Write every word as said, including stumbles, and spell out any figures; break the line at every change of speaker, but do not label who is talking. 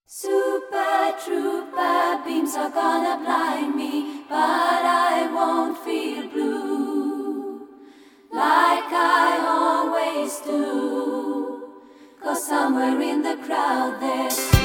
Super trooper beams are gonna blind me, but I won't feel blue like I always do, 'cause somewhere in the crowd there's